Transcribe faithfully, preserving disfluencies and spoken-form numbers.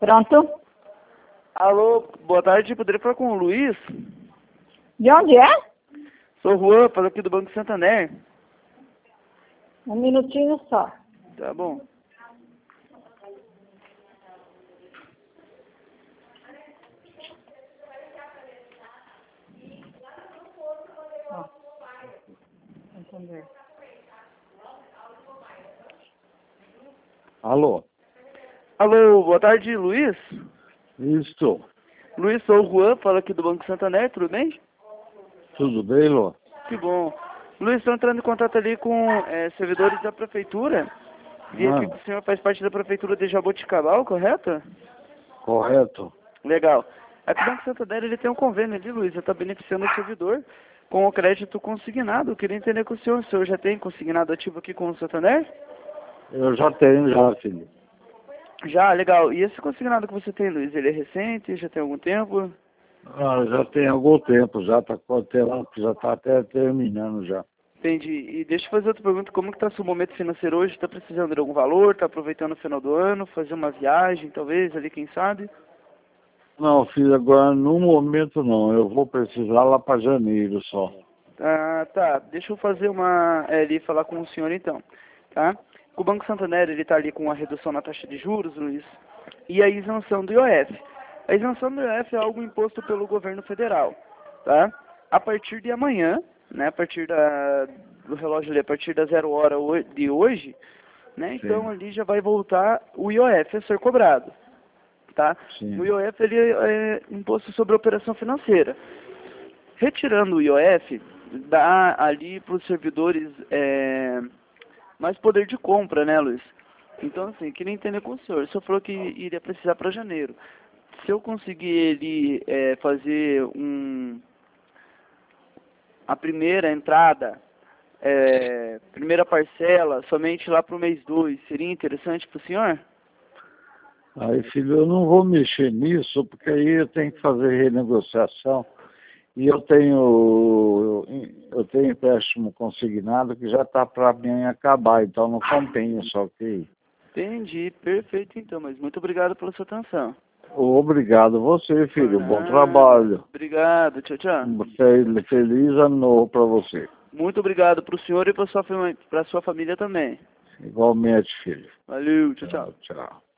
Pronto? Alô, boa tarde, poderia falar com o Luiz? De onde é? Sou o Juan, falo aqui do Banco Santander. Um minutinho só. Tá bom. Ó. Entender. Alô? Alô, boa tarde, Luiz? Isso. Luiz, sou o Juan, falo aqui do Banco Santander, tudo bem? Tudo bem, Lô? Que bom. Luiz, estou entrando em contato ali com é, servidores da prefeitura. Vi aqui que Ah, o senhor faz parte da prefeitura de Jaboticabal, correto? correto. Legal. Aqui o Banco Santander ele tem um convênio ali, Luiz, está beneficiando o servidor com o crédito consignado. Eu queria entender com o senhor, o senhor já tem consignado ativo aqui com o Santander? Eu já tenho já, filho. Já, legal. E esse consignado que você tem, Luiz, ele é recente? Já tem algum tempo? Ah, já tem algum tempo, já está já tá até terminando já. Entendi. E deixa eu fazer outra pergunta. Como que está seu momento financeiro hoje? Está precisando de algum valor? Está aproveitando o final do ano? Fazer uma viagem, talvez, ali, quem sabe? Não, filho, agora no momento não. Eu vou precisar lá para janeiro só. Ah, tá. Deixa eu fazer uma... É, ali, falar com o senhor, então. Tá? O Banco Santander, ele está ali com a redução na taxa de juros, Luiz, e a isenção do I O F. A isenção do I O F é algo imposto pelo governo federal, tá? A partir de amanhã, né, a partir da, do relógio ali, a partir da zero hora de hoje, né, então Sim. ali já vai voltar o I O F a ser cobrado, tá? Sim. O I O F, ele é imposto sobre a operação financeira. Retirando o I O F, dá ali para os servidores é, mais poder de compra, né, Luiz? Então, assim, queria entender com o senhor. O senhor falou que iria precisar para janeiro. Se eu conseguir ele é, fazer um, a primeira entrada, é, primeira parcela, somente lá para o mês dois, seria interessante para o senhor? Aí, filho, eu não vou mexer nisso, porque aí eu tenho que fazer renegociação. E eu tenho, eu tenho empréstimo consignado que já está para mim acabar, então não compensa, ok? Entendi, perfeito então, mas muito obrigado pela sua atenção. Obrigado você, filho. Bom Ah, trabalho. obrigado, tchau, tchau. Fel- Feliz ano novo para você. Muito obrigado para o senhor e para sua, fami- pra sua família também. Igualmente, filho. Valeu, tchau, tchau. Tchau, tchau.